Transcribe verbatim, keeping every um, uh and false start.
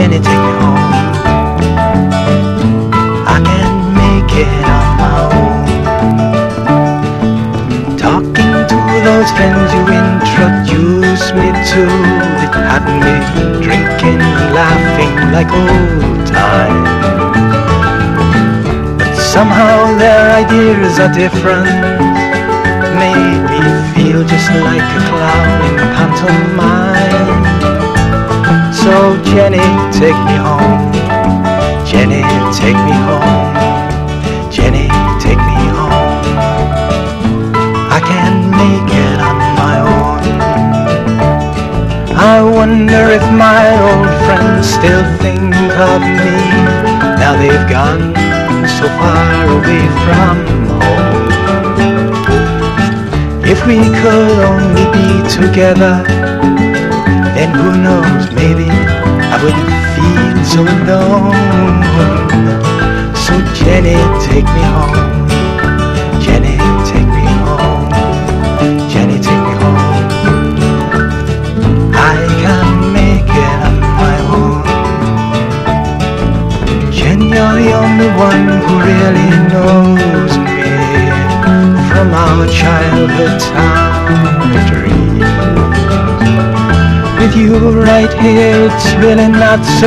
Jenny, take me home. I can't make it on my own. Talking to those friends you introduced me to, it had me drinking and laughing like old times. But somehow their ideas are different, made me feel just like a clown in pantomime. So Jenny, take me home. Jenny, take me home. Jenny, take me home. I can't make it on my own. I wonder if my old friends still think of me, now they've gone so far away from home. If we could only be together, then who knows, maybe I wouldn't feel so alone. So Jenny, take me home. Jenny, take me home. Jenny, take me home. I can't make it on my own. Jenny, you're the only one who really knows me, from our childhood town dreams. With you right here, it's really not so